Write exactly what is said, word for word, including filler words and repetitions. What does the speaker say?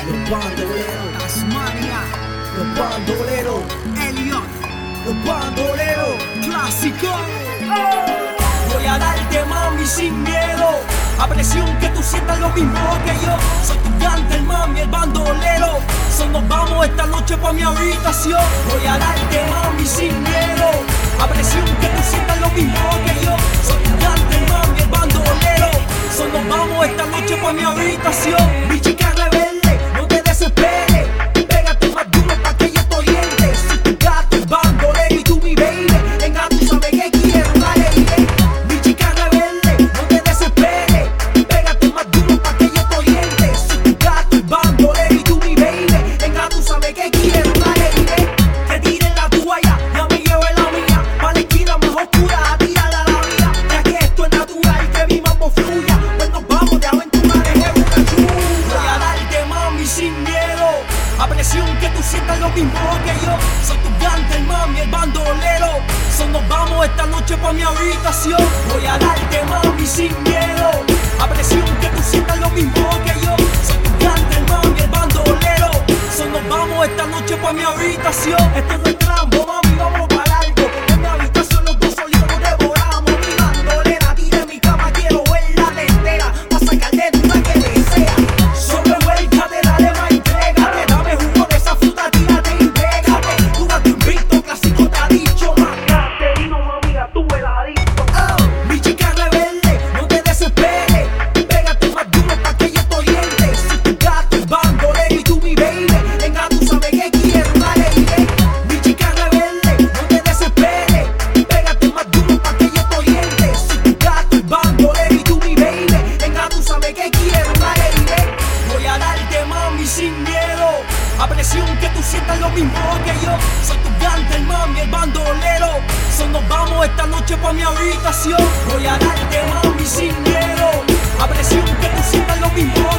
Los bandoleros, Tasmania, los bandoleros, Elliot, los bandoleros. clásico. Voy a darte, mami, sin miedo, a presión que tú sientas lo mismo que yo. Soy tu cante, mami, el bandolero. So nos vamos esta noche pa' mi habitación. Voy a darte, mami, sin miedo, a presión que tú sientas lo mismo que yo. Soy tu cante, mami, el bandolero. So nos vamos esta noche pa' mi habitación. Mi chica rebelde, no te desesperes, pégate más duro pa' que yo te oriente. Soy tu gato, el bandolero y tú mi baby. Venga, tú sabes que quiero, dale, dile. Mi chica rebelde, no te desesperes, pégate más duro pa' que yo te oriente. Soy tu gato, el bandolero y tú mi baby. Venga, tú sabes que quiero, dale, dile. Que tiren la toalla, ya me llevo la mía, pa' la esquina más oscura, a tirarla a la vía. Ya que esto es natural, que mi mambo fluya, pues nos vamos de aventura de una chula. Voy a darte, mami, sin miedo, a presión que tú sientas lo mismo que yo. Soy tu cante, mami, el bandolero. So nos vamos esta noche pa' mi habitación. Voy a darte, mami, sin miedo, a presión que tú sientas lo mismo que yo. Soy tu cante, mami, el bandolero. So nos vamos esta noche pa' mi habitación. Esto no es trampo, mami, vamos pa' largo. En mi habitación los dos solitos nos devoramos. Mi bandolera, tira en mi cama, quiero verla entera, pa' sacar de duda que desea. Solo vuélcate, dale más, entrégate, dame jugo de esa fruta, tírate y pégate. Tú date invicto, clásico te ha dicho, mandate y no mami, ya tú el adicto. Oh, mi chica rebelde, no te desesperes, pégate más duro pa' que yo te oriente. Soy tu gato, el bandolero y tú mi baby. Venga, tú sabes que quiero, dale, dile. Mi chica rebelde, no te desesperes, pégate más duro pa' que yo te oriente. Soy tu gato, el bandolero y tú mi baby. Venga, tú sabes que quiero, dale, dile. Voy a darte, mami, sin miedo, a presión que tú sientas lo mismo que yo. Soy tu cante, mami, el bandolero. So nos vamos esta noche pa' mi habitación. Voy a darte, mami, sin miedo, a presión que tú sientas lo mismo